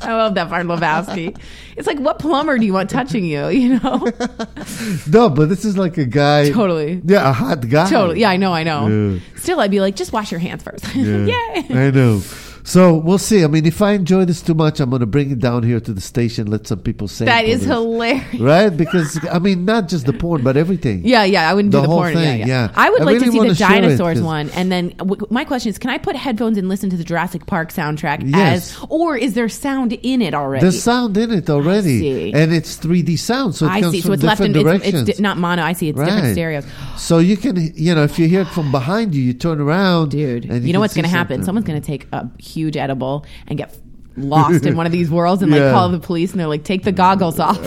I love that part, Lebowski. It's like, what plumber do you want touching you? You know? No, but this is like a guy. Totally. Yeah, a hot guy. Totally. Yeah, I know, I know. Yeah. Still, I'd be like, just wash your hands first. Yeah. Yay. I know. So we'll see. I mean, if I enjoy this too much, I'm going to bring it down here to the station, let some people sample That is this. hilarious. Right? Because, I mean, not just the porn, but everything. Yeah, yeah, I wouldn't The do the whole porn. thing, yeah, yeah. yeah. I would I like really to see wanna the share it, dinosaurs 'cause- one. And then w- my question is, can I put headphones and listen to the Jurassic Park soundtrack Yes. as, or is there sound in it already? There's sound in it already. see. And it's three D sound, so it I comes see. from So it's left in, different it's, directions. it's di- not mono. I see. It's different Right. stereos. So you can, you know, if you hear it from behind you, you turn around. Dude, and you, can know what's see going to happen? something. Someone's going to take a huge edible and get lost in one of these worlds and like Yeah. call the police and they're like, take the goggles off.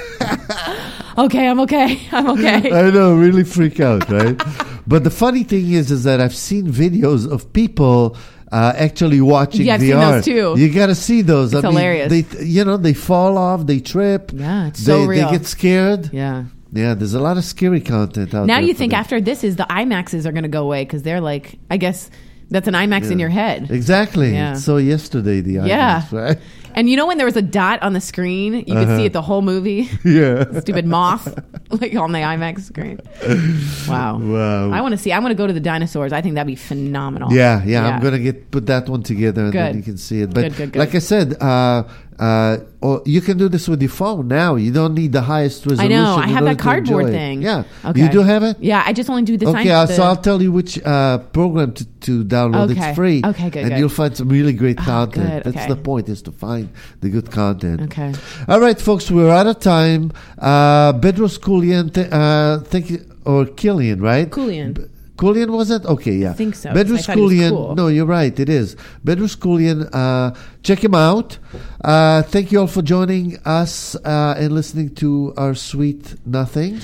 Okay, I'm okay. I'm okay. I know, really freak out, right? But the funny thing is, is that I've seen videos of people uh, actually watching Yeah, I've V seen R. those too. You got to see those. It's I mean, hilarious. They, you know, they fall off, they trip. Yeah, it's they, so real. They get scared. Yeah. Yeah, there's a lot of scary content out Now there. you for think them. after this is the IMAXs are going to go away because they're like, I guess that's an IMAX in your head. Exactly. Yeah. So yesterday, the Yeah. IMAX, right? And you know when there was a dot on the screen, you could Uh-huh. see it the whole movie. Yeah. Stupid moth, like on the IMAX screen. Wow. Wow. I want to see. I want to go to the dinosaurs. I think that'd be phenomenal. Yeah, yeah, I'm gonna get put that one together and then Good. you can see it. But Good, good, good. like I said, uh, uh, or you can do this with your phone now. You don't need the highest I resolution. know. I in have order that to cardboard enjoy it. thing. Yeah, Okay. you do have it. Yeah, I just only do the Okay, science. uh, the- so I'll tell you which uh, program to, to download. Okay. It's free. Okay, good, And good. you'll find some really great content. good, That's okay. the point, is to find the good content. Okay. All right, folks, we're out of time. Uh, Bedros Koulian, th- uh, thank you, or Killian, right? Koulian. B- Koulian, was it? Okay, yeah. I think so, Bedros 'cause I thought he was Koulian. cool. No, you're right. It is. Bedros Koulian. Uh, check him out. Uh, thank you all for joining us uh, and listening to our sweet nothing.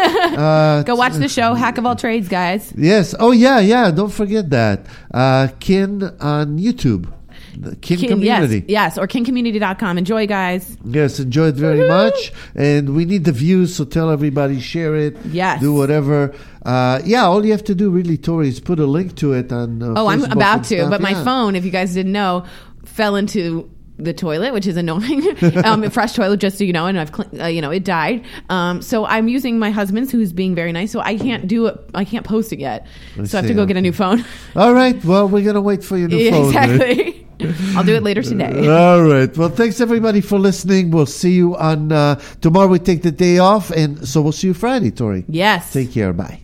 uh, Go watch the show, Hack of All Trades, guys. Yes. Oh, yeah, yeah. Don't forget that. Uh, Kin on YouTube. The Kin, Kin, Community. Yes, yes, or kin community dot com. Enjoy, guys. Yes, enjoy it very much. And we need the views, so tell everybody, share it. Yes. Do whatever. Uh, yeah, all you have to do, really, Tori, is put a link to it on uh, Oh, I'm Facebook about and to, stuff. but my Yeah. phone, if you guys didn't know, fell into the toilet, which is annoying. um, fresh toilet, just so you know, and I've, cl- uh, you know, it died. Um, so I'm using my husband's, who's being very nice. So I can't do it. I can't post it yet. I so I have see, to go get a okay. new phone. All right. Well, we're going to wait for your new Yeah, phone. right? exactly. I'll do it later today. All right. Well, thanks everybody for listening. We'll see you on uh, tomorrow. We take the day off, and so we'll see you Friday, Tori. Yes. Take care. Bye.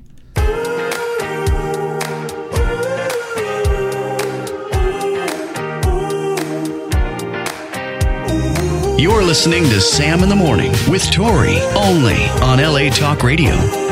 You're listening to Sam in the Morning with Tori, only on L A Talk Radio.